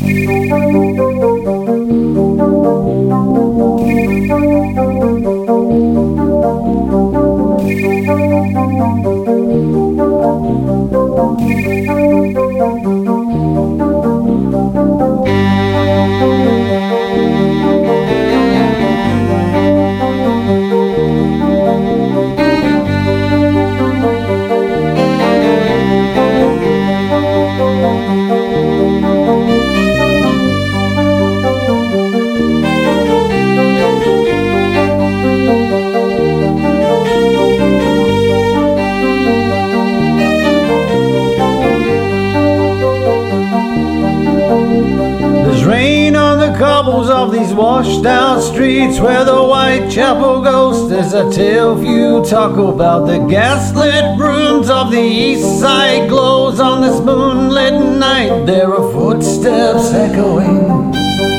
Of these washed out streets where the Whitechapel ghost is a tale few talk about. The gaslit rooms of the east side glows on this moonlit night. There are footsteps echoing.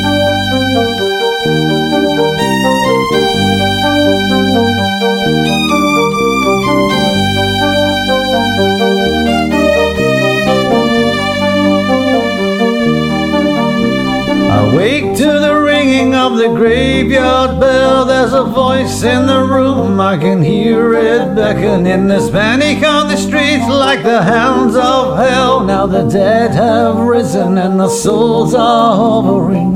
Awake to the ringing of the graveyard bell. There's a voice in the room, I can hear it beckoning. There's panic on the streets like the hounds of hell. Now the dead have risen and the souls are hovering.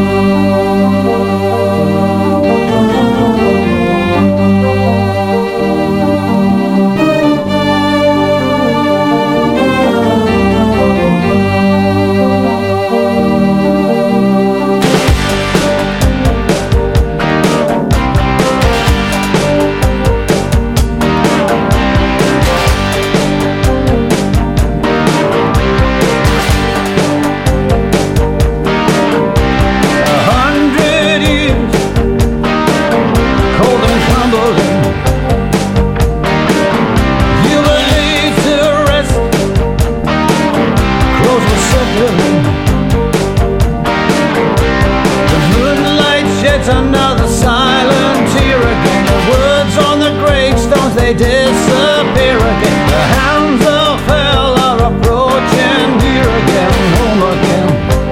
Another silent tear again. The words on the gravestones, they disappear again. The hounds of hell are approaching here again, home again.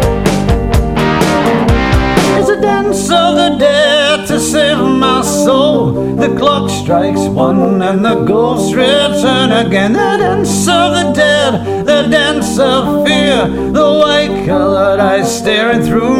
It's a dance of the dead to save my soul. The clock strikes one and the ghosts return again. The dance of the dead, the dance of fear. The white-colored eyes staring through